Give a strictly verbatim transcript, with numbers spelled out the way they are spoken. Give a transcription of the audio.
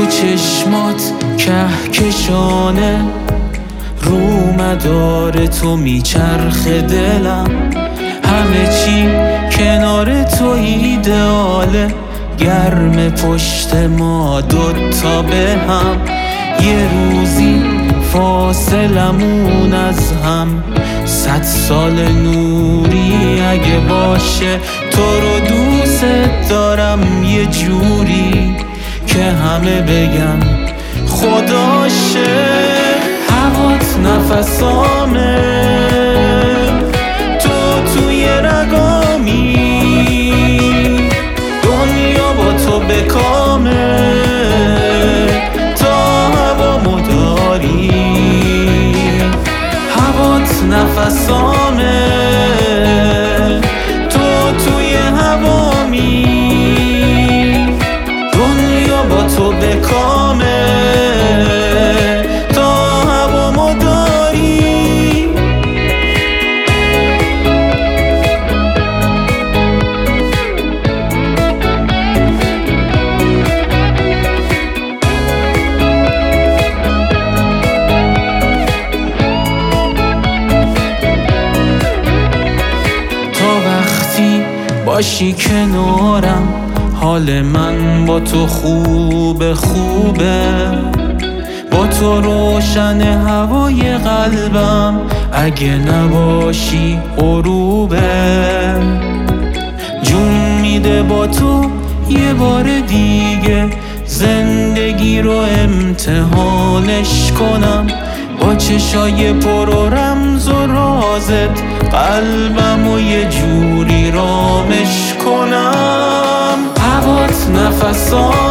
چشمات کهکشانه، رو مدار تو میچرخه دلم، همه چی کنار تو ایدئاله، گرم پشت ما دوتا به هم، یه روزی فاصلمون از هم صد سال نوری اگه باشه. تو رو دوست دارم یه جوری که همه بگن خداشه. هوات نفسامه، تو توی رگامی، دنیا با تو بکامه، تا هوامو داری. هوات نفسامه، تو توی هوامی، دنیا با تو بکامه، تا هوامو داری. باشی کنارم، حال من با تو خوبه خوبه، با تو روشن هوای قلبم، اگه نباشی غروبه. جون میده با تو یه بار دیگه، زندگی رو امتحانش کنم، با چشای پر و رمز و رازت قلبم و یه جوری رامش کنم. هوات نفسام